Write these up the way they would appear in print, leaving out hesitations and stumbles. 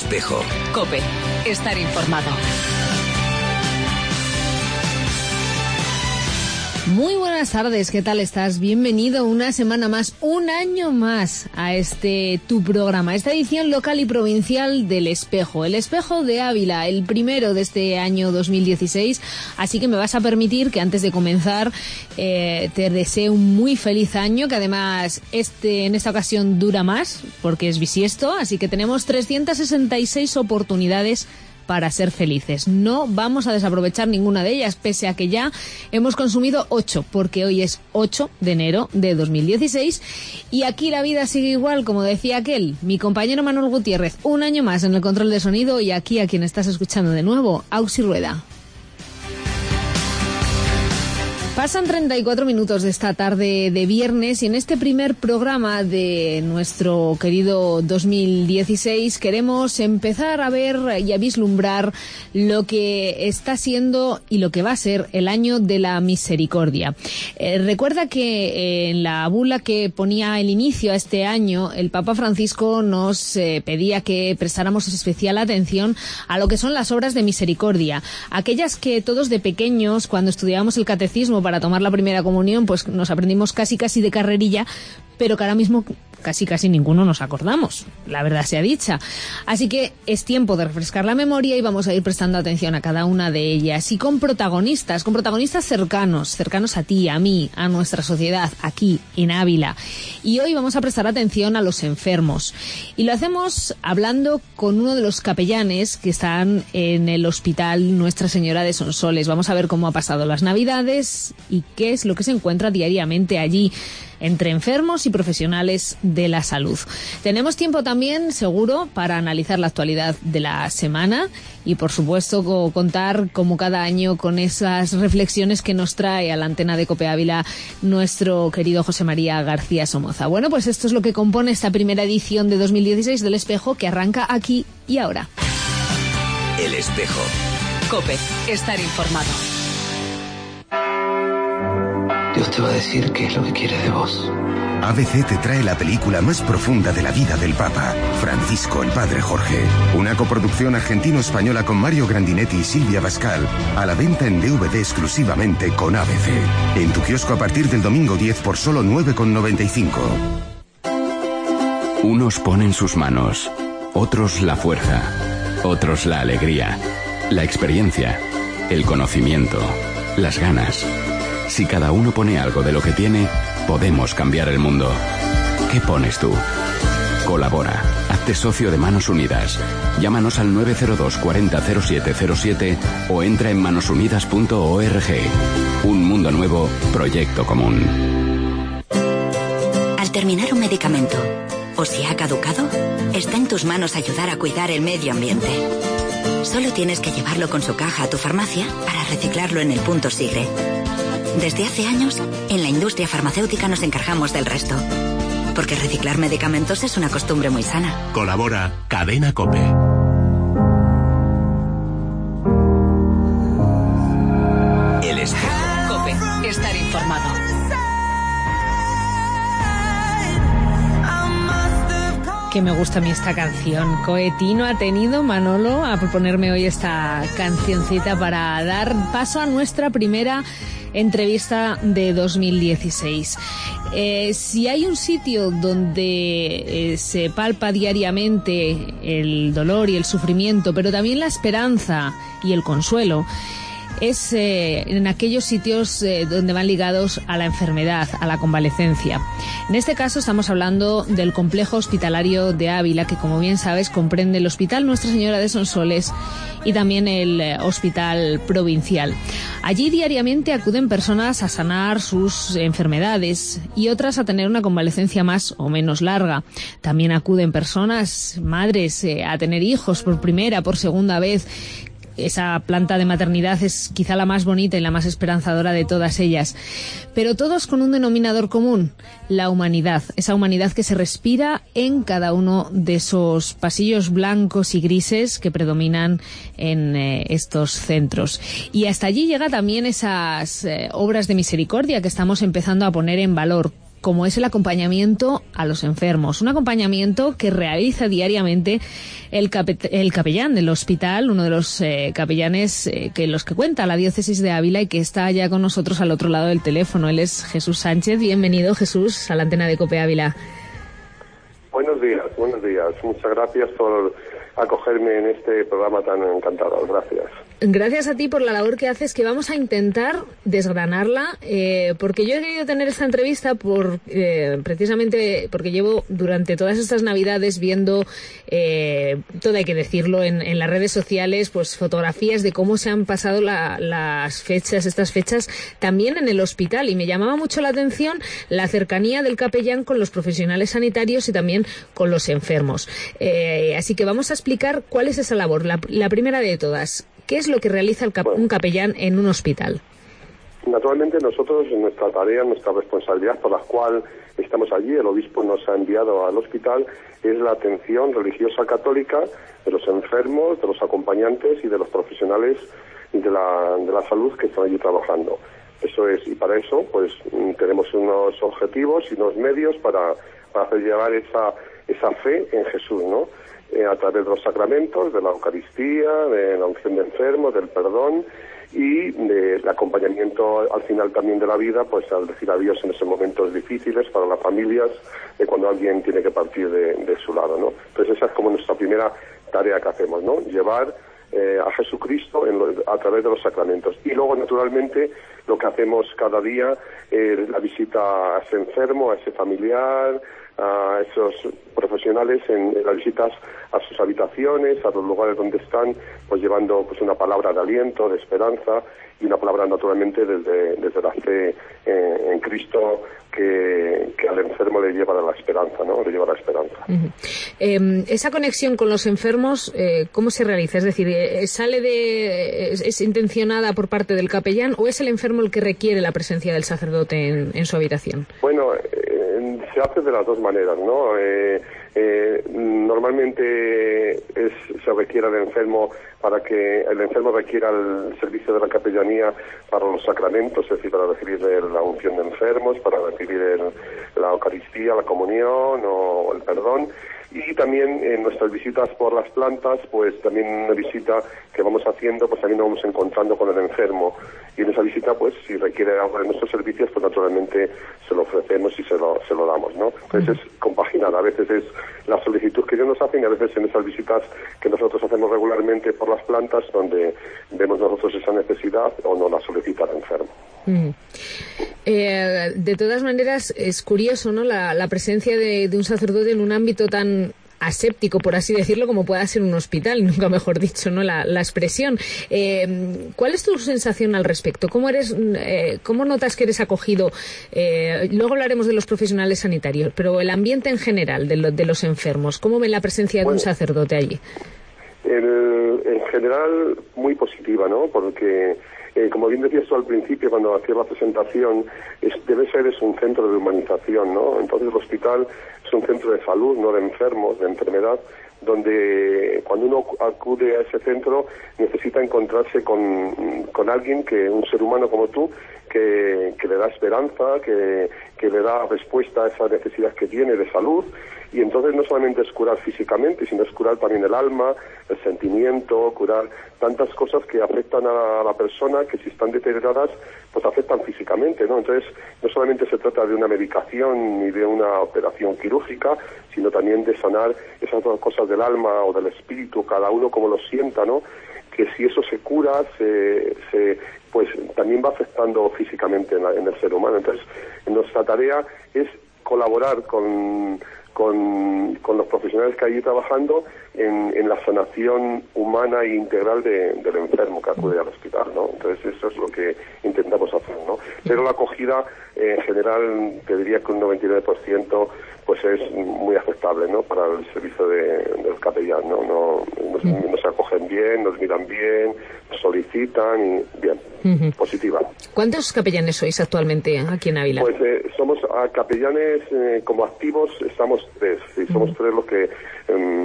Espejo. COPE. Estar informado. Muy buenas tardes, ¿qué tal estás? Bienvenido una semana más, un año más a tu programa, esta edición local y provincial del Espejo, el Espejo de Ávila, el primero de este año 2016, así que me vas a permitir que antes de comenzar te desee un muy feliz año, que además en esta ocasión dura más, porque es bisiesto, así que tenemos 366 oportunidades para ser felices. No vamos a desaprovechar ninguna de ellas, pese a que ya hemos consumido 8, porque hoy es 8 de enero de 2016 y aquí la vida sigue igual, como decía aquel, mi compañero Manuel Gutiérrez, un año más en el control de sonido y aquí a quien estás escuchando de nuevo, Auxi Rueda. Pasan 34 minutos de esta tarde de viernes y en este primer programa de nuestro querido 2016 queremos empezar a ver y a vislumbrar lo que está siendo y lo que va a ser el año de la misericordia. Recuerda que en la bula que ponía el inicio a este año, el Papa Francisco nos pedía que prestáramos especial atención a lo que son las obras de misericordia, aquellas que todos de pequeños, cuando estudiábamos el catecismo para tomar la primera comunión, pues nos aprendimos casi de carrerilla, pero que ahora mismo casi ninguno nos acordamos, la verdad sea dicha. Así que es tiempo de refrescar la memoria y vamos a ir prestando atención a cada una de ellas y con protagonistas cercanos a ti, a mí, a nuestra sociedad, aquí en Ávila. Y hoy vamos a prestar atención a los enfermos. Y lo hacemos hablando con uno de los capellanes que están en el Hospital Nuestra Señora de Sonsoles. Vamos a ver cómo ha pasado las Navidades y qué es lo que se encuentra diariamente allí entre enfermos y profesionales de la salud. Tenemos tiempo también, seguro, para analizar la actualidad de la semana y, por supuesto, contar, como cada año, con esas reflexiones que nos trae a la antena de COPE Ávila nuestro querido José María García Somoza. Bueno, pues esto es lo que compone esta primera edición de 2016 del Espejo, que arranca aquí y ahora. El Espejo. COPE. Estar informado. Dios te va a decir qué es lo que quiere de vos. ABC te trae la película más profunda de la vida del Papa, Francisco el Padre Jorge. Una coproducción argentino-española con Mario Grandinetti y Silvia Pascal, a la venta en DVD exclusivamente con ABC. En tu kiosco a partir del domingo 10 por solo 9,95. Unos ponen sus manos, otros la fuerza, otros la alegría, la experiencia, el conocimiento, las ganas. Si cada uno pone algo de lo que tiene, podemos cambiar el mundo. ¿Qué pones tú? Colabora. Hazte socio de Manos Unidas. Llámanos al 902 40 0707 o entra en manosunidas.org. Un mundo nuevo, proyecto común. Al terminar un medicamento, o si ha caducado, está en tus manos ayudar a cuidar el medio ambiente. Solo tienes que llevarlo con su caja a tu farmacia para reciclarlo en el punto Sigre. Desde hace años, en la industria farmacéutica nos encargamos del resto. Porque reciclar medicamentos es una costumbre muy sana. Colabora Cadena COPE. El Espejo. COPE. Estar informado. Que me gusta a mí esta canción. Coetino ha tenido, Manolo, a proponerme hoy esta cancioncita para dar paso a nuestra primera entrevista de 2016. Si hay un sitio donde se palpa diariamente el dolor y el sufrimiento, pero también la esperanza y el consuelo, es en aquellos sitios donde van ligados a la enfermedad, a la convalecencia. En este caso estamos hablando del complejo hospitalario de Ávila, que, como bien sabes, comprende el Hospital Nuestra Señora de Sonsoles y también el Hospital Provincial. Allí diariamente acuden personas a sanar sus enfermedades y otras a tener una convalecencia más o menos larga. También acuden personas, madres, a tener hijos por primera, por segunda vez. Esa planta de maternidad es quizá la más bonita y la más esperanzadora de todas ellas. Pero todos con un denominador común, la humanidad. Esa humanidad que se respira en cada uno de esos pasillos blancos y grises que predominan en estos centros. Y hasta allí llega también esas obras de misericordia que estamos empezando a poner en valor. como es el acompañamiento a los enfermos. Un acompañamiento que realiza diariamente el capellán del hospital, uno de los capellanes los que cuenta la diócesis de Ávila y que está ya con nosotros al otro lado del teléfono. Él es Jesús Sánchez. Bienvenido, Jesús, a la antena de COPE Ávila. Buenos días. Muchas gracias por acogerme en este programa tan encantador. Gracias. Gracias a ti por la labor que haces, que vamos a intentar desgranarla, porque yo he querido tener esta entrevista precisamente porque llevo durante todas estas Navidades viendo, todo hay que decirlo, en las redes sociales, pues fotografías de cómo se han pasado estas fechas también en el hospital, y me llamaba mucho la atención la cercanía del capellán con los profesionales sanitarios y también con los enfermos. Así que vamos a explicar cuál es esa labor. La primera de todas, ¿qué es lo que realiza un capellán en un hospital? Naturalmente nosotros, nuestra tarea, nuestra responsabilidad por la cual estamos allí, el obispo nos ha enviado al hospital, es la atención religiosa católica de los enfermos, de los acompañantes y de los profesionales de la salud que están allí trabajando. Eso es, y para eso pues tenemos unos objetivos y unos medios para hacer llevar esa fe en Jesús, ¿no? A través de los sacramentos, de la Eucaristía, de la unción de enfermos, del perdón y del acompañamiento al final también de la vida, pues al decir adiós en esos momentos difíciles para las familias, de cuando alguien tiene que partir de su lado, ¿no? Entonces esa es como nuestra primera tarea que hacemos, ¿no? Llevar a Jesucristo a través de los sacramentos. Y luego, naturalmente, lo que hacemos cada día es la visita a ese enfermo, a ese familiar, a esos profesionales en las visitas a sus habitaciones, a los lugares donde están, pues llevando pues una palabra de aliento, de esperanza y una palabra naturalmente desde la fe en Cristo que al enfermo le lleva a la esperanza, ¿no? Le lleva a la esperanza. Uh-huh. Esa conexión con los enfermos, ¿cómo se realiza? Es decir, ¿es intencionada por parte del capellán o es el enfermo el que requiere la presencia del sacerdote en su habitación? Bueno, se hace de las dos maneras, ¿no? Normalmente se requiere al enfermo para que el enfermo requiera el servicio de la capellanía para los sacramentos, es decir, para recibir la unción de enfermos, para recibir la Eucaristía, la comunión o el perdón. Y también en nuestras visitas por las plantas, pues también una visita que vamos haciendo, pues también nos vamos encontrando con el enfermo. Y en esa visita, pues si requiere algo de nuestros servicios, pues naturalmente se lo ofrecemos y se lo damos, ¿no? Entonces es compaginada. A veces es la solicitud que ellos nos hacen y a veces en esas visitas que nosotros hacemos regularmente por las plantas, donde vemos nosotros esa necesidad o nos la solicita el enfermo. De todas maneras, es curioso, ¿no? La presencia de un sacerdote en un ámbito tan aséptico, por así decirlo, como pueda ser un hospital, nunca mejor dicho, ¿no? La expresión. ¿Cuál es tu sensación al respecto? ¿Cómo notas que eres acogido? Luego hablaremos de los profesionales sanitarios, pero el ambiente en general de los enfermos, ¿cómo ven la presencia de un sacerdote allí? En general, muy positiva, ¿no? Porque como bien decías tú al principio, cuando hacías la presentación, debe ser un centro de humanización, ¿no? Entonces el hospital es un centro de salud, no de enfermos, de enfermedad, donde cuando uno acude a ese centro necesita encontrarse con alguien, un ser humano como tú, que le da esperanza, que le da respuesta a esa necesidad que tiene de salud. Y entonces no solamente es curar físicamente, sino es curar también el alma, el sentimiento, curar tantas cosas que afectan a la persona, que si están deterioradas, pues afectan físicamente, ¿no? Entonces no solamente se trata de una medicación ni de una operación quirúrgica, sino también de sanar esas dos cosas del alma o del espíritu, cada uno como lo sienta, ¿no? Que si eso se cura, pues también va afectando físicamente en el ser humano. Entonces nuestra tarea es colaborar con los profesionales que hay allí trabajando en la sanación humana e integral del enfermo que acude al hospital, ¿no? Entonces eso es lo que intentamos hacer, ¿no? Pero la acogida en general, te diría que un 99% pues es muy aceptable, ¿no? Para el servicio del capellán, ¿no? Nos acogen bien, nos miran bien, nos solicitan y bien, positiva. ¿Cuántos capellanes sois actualmente aquí en Ávila? Pues somos capellanes como activos, estamos 3, sí, somos 3 los que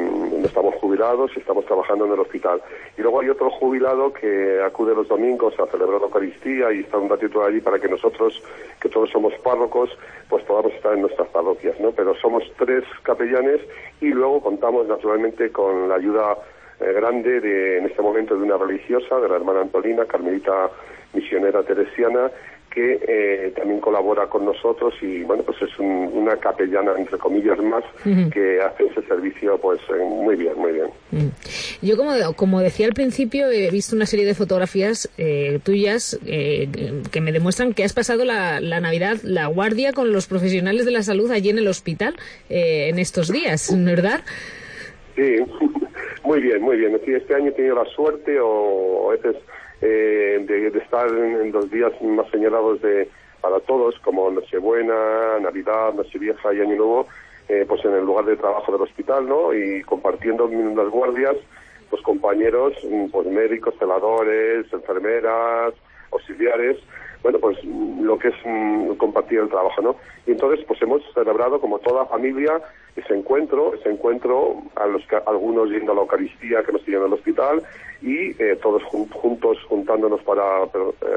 cuando estamos jubilados y estamos trabajando en el hospital. Y luego hay otro jubilado que acude los domingos a celebrar la Eucaristía y está un ratito allí para que nosotros, que todos somos párrocos, pues podamos estar en nuestras parroquias, ¿no? Pero somos 3 capellanes y luego contamos naturalmente con la ayuda grande en este momento de una religiosa, de la hermana Antolina, carmelita misionera teresiana, que también colabora con nosotros y bueno, pues es una capellana entre comillas más que hace ese servicio pues muy bien, muy bien. Yo como decía al principio, he visto una serie de fotografías tuyas que me demuestran que has pasado la Navidad, la guardia con los profesionales de la salud allí en el hospital en estos días, ¿verdad? Sí, muy bien, muy bien. Sí, este año he tenido la suerte o a veces de estar en los días más señalados para todos, como Nochebuena, Navidad, Nochevieja y Año Nuevo, pues en el lugar de trabajo del hospital, ¿no? Y compartiendo las guardias, pues compañeros, pues médicos, celadores, enfermeras, auxiliares, bueno, pues lo que es compartir el trabajo, ¿no? Y entonces, pues hemos celebrado como toda familia ese encuentro algunos yendo a la Eucaristía que nos tienen en el hospital y todos juntos juntándonos para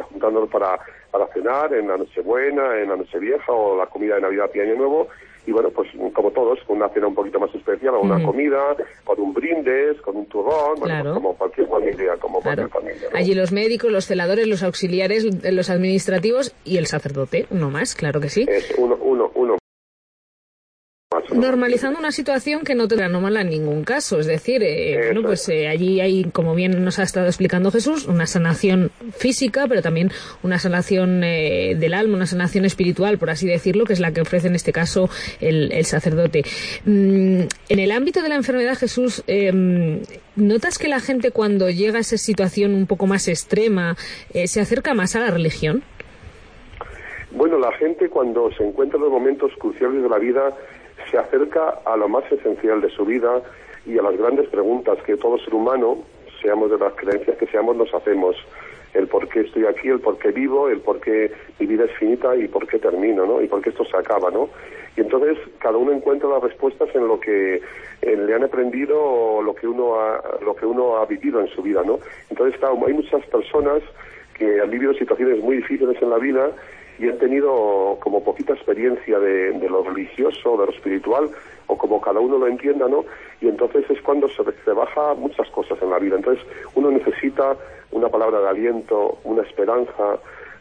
cenar en la Nochebuena, en la Nochevieja o la comida de Navidad y Año Nuevo. Y bueno, pues como todos, con una cena un poquito más especial, una comida, con un brindes, con un turrón, bueno, claro. Pues como cualquier familia, cualquier familia, ¿no? Allí los médicos, los celadores, los auxiliares, los administrativos y el sacerdote, uno más, claro que sí. Es uno más. Normalizando una situación que no tendrá anómala en ningún caso, es decir, bueno, pues allí hay, como bien nos ha estado explicando Jesús, una sanación física, pero también una sanación del alma, una sanación espiritual, por así decirlo, que es la que ofrece en este caso el sacerdote. En el ámbito de la enfermedad, Jesús, ¿notas que la gente cuando llega a esa situación un poco más extrema se acerca más a la religión? Bueno, la gente cuando se encuentra en los momentos cruciales de la vida se acerca a lo más esencial de su vida y a las grandes preguntas que todo ser humano, seamos de las creencias que seamos, nos hacemos. El por qué estoy aquí, el por qué vivo, el por qué mi vida es finita y por qué termino, ¿no? Y por qué esto se acaba, ¿no? Y entonces cada uno encuentra las respuestas en lo que le han aprendido o lo que uno ha vivido en su vida, ¿no? Entonces, claro, hay muchas personas que han vivido situaciones muy difíciles en la vida y han tenido como poquita experiencia de lo religioso, de lo espiritual, o como cada uno lo entienda, ¿no? Y entonces es cuando se baja muchas cosas en la vida. Entonces uno necesita una palabra de aliento, una esperanza,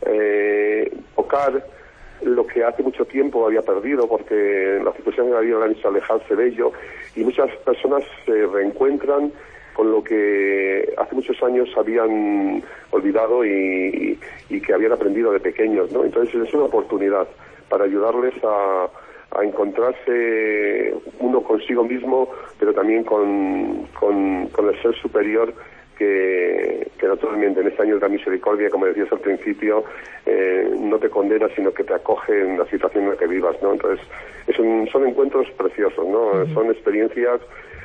tocar lo que hace mucho tiempo había perdido, porque las circunstancias de la vida le han hecho alejarse de ello, y muchas personas se reencuentran con lo que hace muchos años habían olvidado y que habían aprendido de pequeños, ¿no? Entonces es una oportunidad para ayudarles a encontrarse uno consigo mismo, pero también con el ser superior que naturalmente en este año de la misericordia, como decías al principio, no te condena, sino que te acoge en la situación en la que vivas, ¿no? Entonces son encuentros preciosos, ¿no? Son experiencias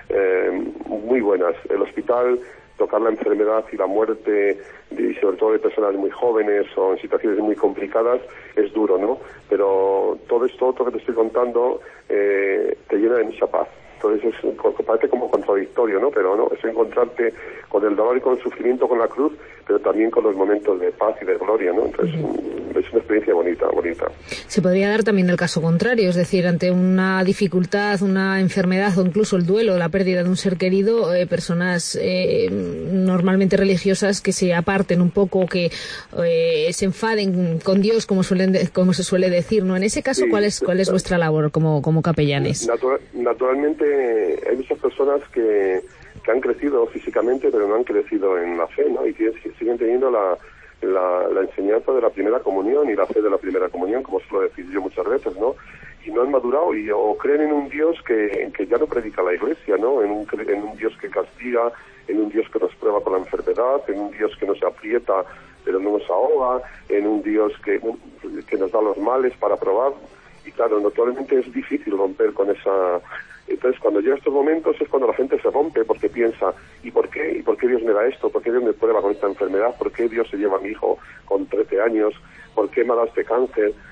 muy buenas. El hospital, tocar la enfermedad y la muerte, y sobre todo de personas muy jóvenes o en situaciones muy complicadas, es duro, ¿no? Pero todo esto que te estoy contando te llena de mucha paz. Entonces parece como contradictorio, ¿no? Pero no, es encontrarte con el dolor y con el sufrimiento, con la cruz, pero también con los momentos de paz y de gloria, ¿no? Entonces es una experiencia bonita. Se podría dar también el caso contrario, es decir, ante una dificultad, una enfermedad o incluso el duelo, la pérdida de un ser querido, personas normalmente religiosas que se aparten un poco, que se enfaden con Dios, como se suele decir, ¿no? En ese caso, sí, ¿cuál es vuestra labor como capellanes? Naturalmente hay muchas personas que han crecido físicamente, pero no han crecido en la fe, ¿no? Y siguen teniendo la enseñanza de la primera comunión y la fe de la primera comunión, como suelo decir yo muchas veces, ¿no? Y no han madurado o creen en un Dios que ya no predica la Iglesia, ¿no? En un Dios que castiga, en un Dios que nos prueba con la enfermedad, en un Dios que nos aprieta pero no nos ahoga, en un Dios que nos da los males para probar. Y claro, naturalmente es difícil romper con esa. Entonces, cuando llega estos momentos es cuando la gente se rompe, porque piensa, ¿y por qué? ¿Y por qué Dios me da esto? ¿Por qué Dios me prueba con esta enfermedad? ¿Por qué Dios se lleva a mi hijo con 13 años? ¿Por qué me ha dado este cáncer?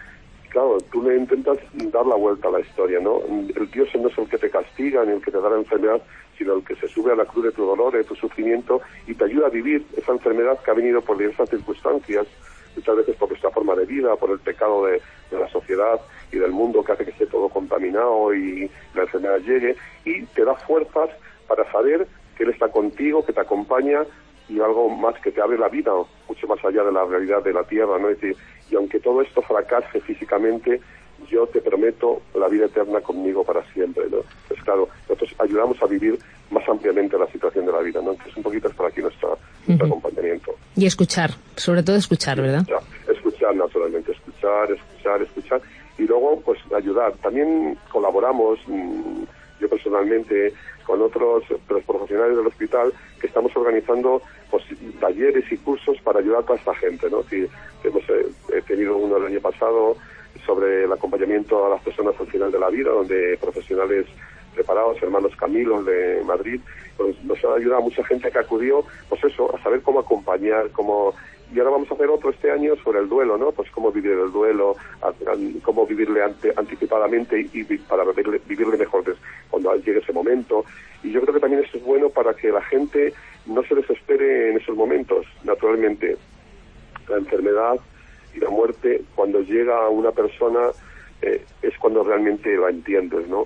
claro, tú le intentas dar la vuelta a la historia, ¿no? El Dios no es el que te castiga ni el que te da la enfermedad, sino el que se sube a la cruz de tu dolor, de tu sufrimiento, y te ayuda a vivir esa enfermedad que ha venido por diversas circunstancias, muchas veces por nuestra forma de vida, por el pecado de la sociedad y del mundo que hace que esté todo contaminado y la enfermedad llegue, y te da fuerzas para saber que Él está contigo, que te acompaña, y algo más, que te abre la vida, mucho más allá de la realidad de la tierra, ¿no? Es decir, y aunque todo esto fracase físicamente, yo te prometo la vida eterna conmigo para siempre, ¿no? Pues claro, nosotros ayudamos a vivir más ampliamente la situación de la vida, ¿no? Entonces un poquito es por aquí nuestro acompañamiento. Y escuchar, sobre todo escuchar, ¿verdad? Escuchar, naturalmente, escuchar, y luego pues ayudar. También colaboramos, yo personalmente, con otros profesionales del hospital, que estamos organizando pues talleres y cursos para ayudar a toda esta gente, ¿no? Si hemos tenido uno el año pasado sobre el acompañamiento a las personas al final de la vida, donde profesionales preparados, hermanos Camilos de Madrid, pues nos ha ayudado a mucha gente que acudió, pues eso, a saber cómo acompañar, y ahora vamos a hacer otro este año sobre el duelo, ¿no? Pues cómo vivir el duelo, cómo vivirle anticipadamente y para vivirle mejor cuando llegue ese momento. Y yo creo que también esto es bueno para que la gente no se desespere en esos momentos. Naturalmente, la enfermedad y la muerte, cuando llega a una persona, es cuando realmente la entiendes, ¿no?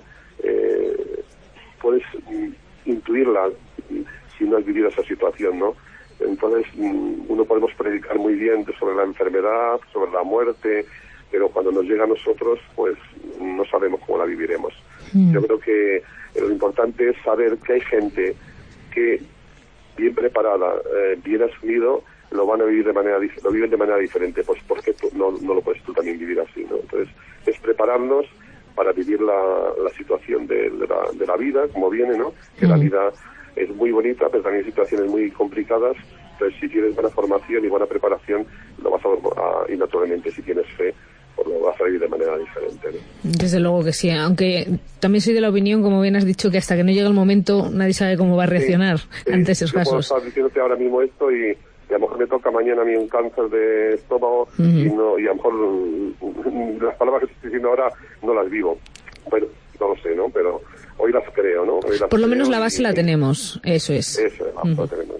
Puedes intuirla si no has vivido esa situación, ¿no? Entonces, uno podemos predicar muy bien sobre la enfermedad, sobre la muerte, pero cuando nos llega a nosotros, pues no sabemos cómo la viviremos. Yo creo que lo importante es saber que hay gente que, bien preparada, bien asumido, lo viven de manera diferente. Pues ¿por qué no lo puedes tú también vivir así, ¿no? Entonces, es prepararnos para vivir la situación de la vida, como viene, ¿no? Que la vida es muy bonita, pero también hay situaciones muy complicadas. Entonces, si tienes buena formación y buena preparación, lo vas y naturalmente, si tienes fe, pues lo vas a vivir de manera diferente, ¿no? Desde luego que sí, aunque también soy de la opinión, como bien has dicho, que hasta que no llega el momento nadie sabe cómo va a reaccionar ante esos casos. Puedo estar diciéndote ahora mismo esto y a lo mejor me toca mañana a mí un cáncer de estómago y a lo mejor las palabras que estoy diciendo ahora no las vivo. Bueno, no lo sé, ¿no? Pero hoy las creo, ¿no? Por lo menos la base la tenemos, eso es. Eso es, la tenemos.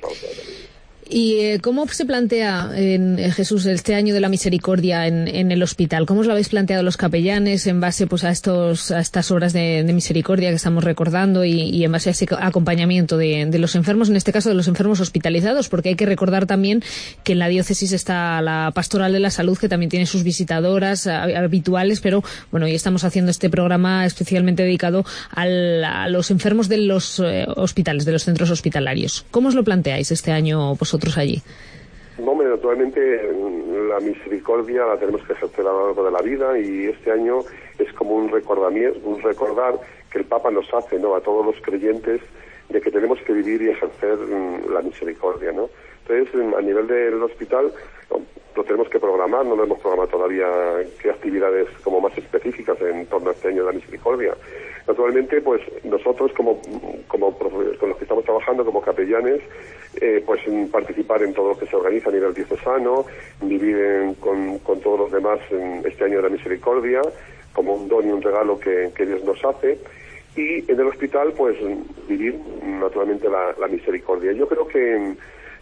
¿Y cómo se plantea, Jesús, este año de la misericordia en el hospital? ¿Cómo os lo habéis planteado los capellanes en base pues a estas horas de misericordia que estamos recordando y en base a ese acompañamiento de los enfermos, en este caso de los enfermos hospitalizados? Porque hay que recordar también que en la diócesis está la Pastoral de la Salud, que también tiene sus visitadoras habituales, pero bueno, hoy estamos haciendo este programa especialmente dedicado a los enfermos de los hospitales, de los centros hospitalarios. ¿Cómo os lo planteáis este año vosotros allí? Hombre, naturalmente la misericordia la tenemos que ejercer a lo largo de la vida, y este año es como un recordar que el Papa nos hace, ¿no?, a todos los creyentes, de que tenemos que vivir y ejercer la misericordia, ¿no? Entonces, a nivel del hospital, lo tenemos que programar, no lo hemos programado todavía qué actividades como más específicas en torno a este año de la misericordia. Naturalmente, pues nosotros como con los que estamos trabajando como capellanes, pues participar en todo lo que se organiza a nivel diocesano, vivir con todos los demás en este año de la misericordia, como un don y un regalo que Dios nos hace, y en el hospital pues vivir naturalmente la misericordia. Yo creo que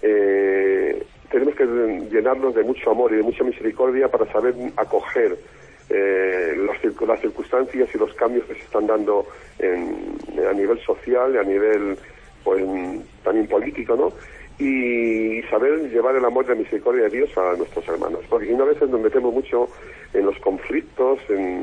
tenemos que llenarnos de mucho amor y de mucha misericordia para saber acoger las circunstancias y los cambios que se están dando a nivel social y a nivel pues también político, ¿no? Y saber llevar el amor y la misericordia de Dios a nuestros hermanos, porque a veces nos metemos mucho en los conflictos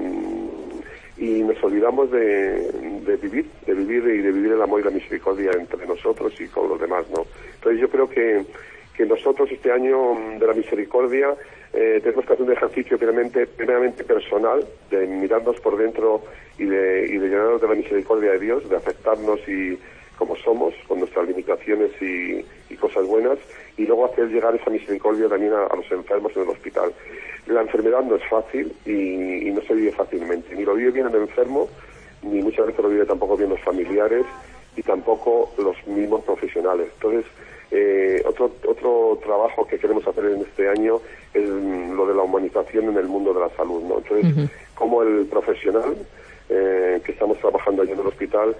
y nos olvidamos de vivir y de vivir el amor y la misericordia entre nosotros y con los demás, ¿no? Entonces yo creo que nosotros este año de la misericordia tenemos que hacer un ejercicio primeramente personal, de mirarnos por dentro y de llenarnos de la misericordia de Dios, de aceptarnos y como somos, con nuestras limitaciones y cosas buenas, y luego hacer llegar esa misericordia también a los enfermos en el hospital. La enfermedad no es fácil y no se vive fácilmente, ni lo vive bien el enfermo, ni muchas veces lo vive tampoco bien los familiares y tampoco los mismos profesionales. Entonces, Otro trabajo que queremos hacer en este año es lo de la humanización en el mundo de la salud, ¿no? Entonces, como el profesional que estamos trabajando allí en el hospital,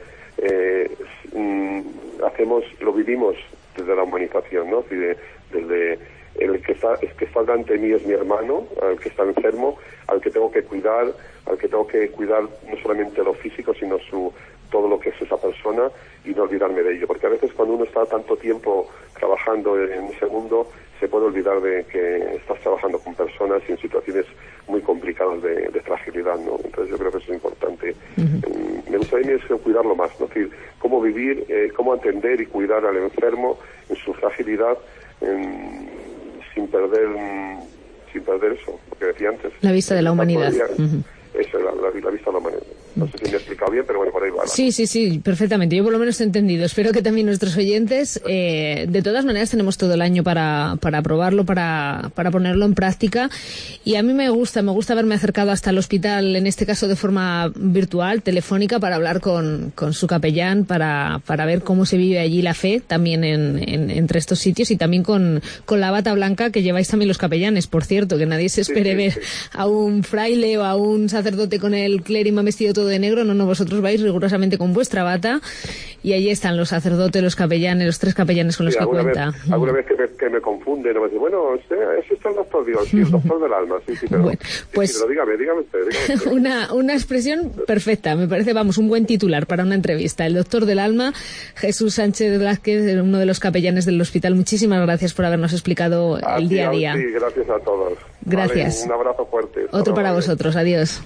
lo vivimos desde la humanización, ¿no? Desde el que está delante de mí es mi hermano, al que está enfermo, al que tengo que cuidar no solamente lo físico, sino todo lo que es esa persona, y no olvidarme de ello, porque a veces cuando uno está tanto tiempo trabajando en ese mundo, se puede olvidar de que estás trabajando con personas y en situaciones muy complicadas de fragilidad, ¿no? Entonces yo creo que eso es importante. Me gustaría cuidarlo más, ¿no? Es decir, cómo vivir, cómo atender y cuidar al enfermo en su fragilidad, sin perder eso, lo que decía antes. La vista de la humanidad. Eso, la vista de la humanidad. No sé si me he explicado bien, pero bueno, por ahí va. Sí, perfectamente. Yo por lo menos he entendido. Espero que también nuestros oyentes. De todas maneras, tenemos todo el año para probarlo, para ponerlo en práctica. Y a mí me gusta haberme acercado hasta el hospital, en este caso de forma virtual, telefónica, para hablar con su capellán, para ver cómo se vive allí la fe, también entre estos sitios, y también con la bata blanca que lleváis también los capellanes, por cierto, que nadie se espere ver a un fraile o a un sacerdote con el clérima vestido todo de negro. No, vosotros vais rigurosamente con vuestra bata, y allí están los sacerdotes, los capellanes, los 3 capellanes con los que cuenta. Alguna vez que me confunde, no me dice, bueno, ¿es esto el doctor? Digo, sí, el doctor del alma, sí, pero... Bueno, pues, sí, pero dígame usted. Una expresión perfecta, me parece, un buen titular para una entrevista. El doctor del alma, Jesús Sánchez Blázquez, uno de los capellanes del hospital. Muchísimas gracias por habernos explicado el día a día. Sí, gracias a todos. Gracias. Vale, un abrazo fuerte. Otro para vosotros. Adiós.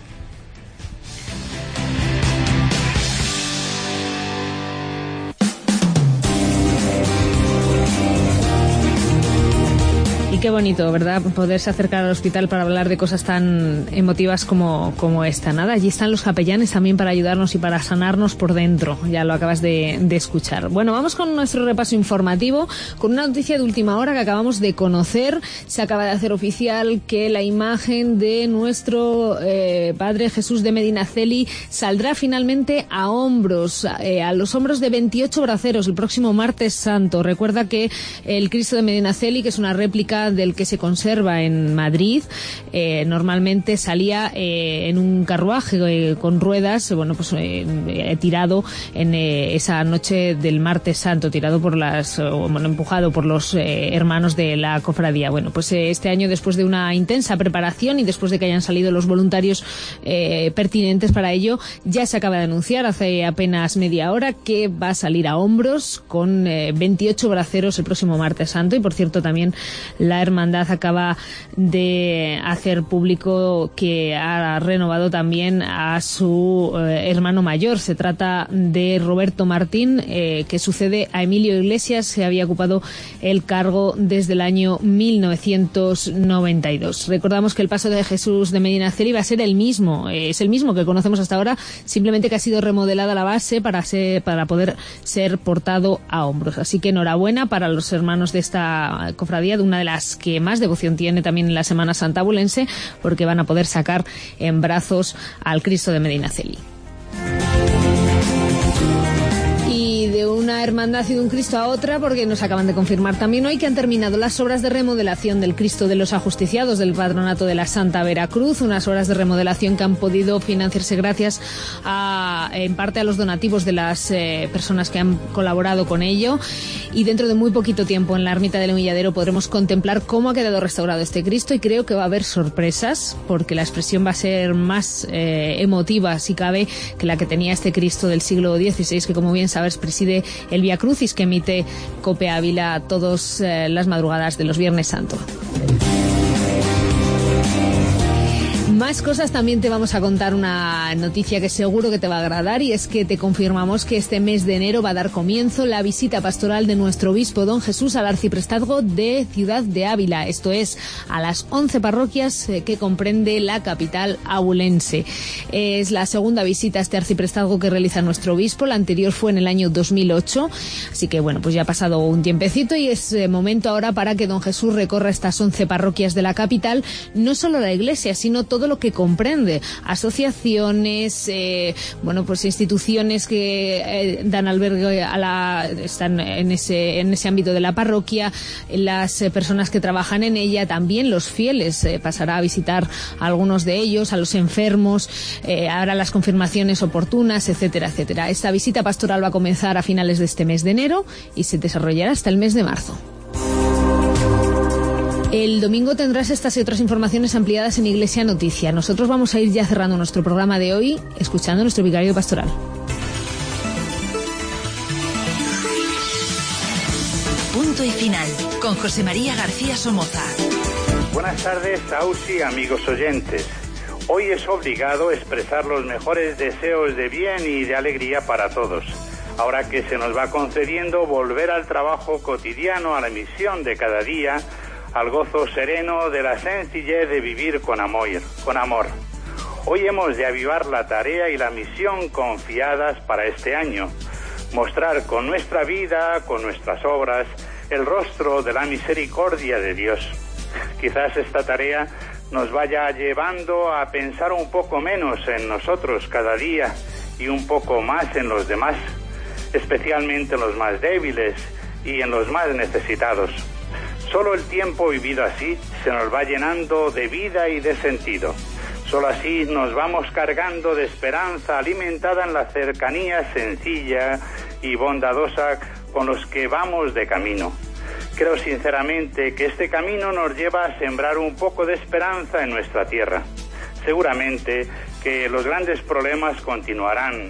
Y qué bonito, ¿verdad? Poderse acercar al hospital para hablar de cosas tan emotivas como esta. Nada, allí están los capellanes también para ayudarnos y para sanarnos por dentro. Ya lo acabas de escuchar. Bueno, vamos con nuestro repaso informativo, con una noticia de última hora que acabamos de conocer. Se acaba de hacer oficial que la imagen de nuestro Padre Jesús de Medinaceli saldrá finalmente a los hombros de 28 braceros el próximo martes santo. Recuerda que el Cristo de Medinaceli, que es una réplica del que se conserva en Madrid, normalmente salía en un carruaje con ruedas, tirado en esa noche del martes santo, empujado por los hermanos de la cofradía. Bueno, pues este año, después de una intensa preparación y después de que hayan salido los voluntarios pertinentes para ello, ya se acaba de anunciar hace apenas media hora que va a salir a hombros con 28 braceros el próximo martes santo. Y por cierto, también la hermandad acaba de hacer público que ha renovado también a su hermano mayor. Se trata de Roberto Martín, que sucede a Emilio Iglesias, que había ocupado el cargo desde el año 1992. Recordamos que el paso de Jesús de Medinaceli va a ser el mismo, es el mismo que conocemos hasta ahora, simplemente que ha sido remodelada la base para poder ser portado a hombros. Así que enhorabuena para los hermanos de esta cofradía, de una de las que más devoción tiene también en la Semana Santa abulense, porque van a poder sacar en brazos al Cristo de Medinaceli. Y de una hermandad y de un Cristo a otra, porque nos acaban de confirmar también hoy que han terminado las obras de remodelación del Cristo de los Ajusticiados del Patronato de la Santa Veracruz, unas obras de remodelación que han podido financiarse gracias en parte a los donativos de las personas que han colaborado con ello, y dentro de muy poquito tiempo en la ermita del Humilladero podremos contemplar cómo ha quedado restaurado este Cristo, y creo que va a haber sorpresas, porque la expresión va a ser más emotiva, si cabe, que la que tenía este Cristo del siglo XVI, que como bien sabes preside el Vía Crucis que emite COPE Ávila todas las madrugadas de los Viernes Santo. Más cosas, también te vamos a contar una noticia que seguro que te va a agradar, y es que te confirmamos que este mes de enero va a dar comienzo la visita pastoral de nuestro obispo don Jesús al arciprestazgo de Ciudad de Ávila, esto es, a las 11 parroquias que comprende la capital abulense. Es la segunda visita a este arciprestazgo que realiza nuestro obispo, la anterior fue en el año 2008, así que bueno, pues ya ha pasado un tiempecito y es momento ahora para que don Jesús recorra estas 11 parroquias de la capital, no solo la iglesia, sino todo lo lo que comprende asociaciones, pues instituciones que dan albergue están en ese ámbito de la parroquia, las personas que trabajan en ella, también los fieles, pasará a visitar a algunos de ellos, a los enfermos, hará las confirmaciones oportunas, etcétera, etcétera. Esta visita pastoral va a comenzar a finales de este mes de enero y se desarrollará hasta el mes de marzo. El domingo tendrás estas y otras informaciones ampliadas en Iglesia Noticia. Nosotros vamos a ir ya cerrando nuestro programa de hoy escuchando a nuestro vicario pastoral. Punto y final, con José María García Somoza. Buenas tardes, Ausi, amigos oyentes. Hoy es obligado expresar los mejores deseos de bien y de alegría para todos. Ahora que se nos va concediendo volver al trabajo cotidiano, a la misión de cada día, al gozo sereno de la sencillez de vivir con amor. Hoy hemos de avivar la tarea y la misión confiadas para este año, mostrar con nuestra vida, con nuestras obras, el rostro de la misericordia de Dios. Quizás esta tarea nos vaya llevando a pensar un poco menos en nosotros cada día y un poco más en los demás, especialmente en los más débiles y en los más necesitados. Solo el tiempo vivido así se nos va llenando de vida y de sentido. Solo así nos vamos cargando de esperanza alimentada en la cercanía sencilla y bondadosa con los que vamos de camino. Creo sinceramente que este camino nos lleva a sembrar un poco de esperanza en nuestra tierra. Seguramente que los grandes problemas continuarán,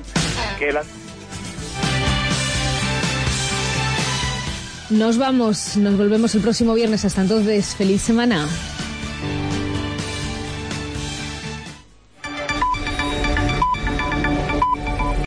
Nos volvemos el próximo viernes. Hasta entonces, feliz semana.